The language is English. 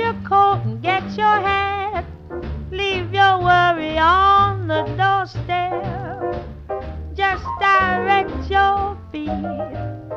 your coat and get your hat. Leave your worry on the doorstep. Just direct your feet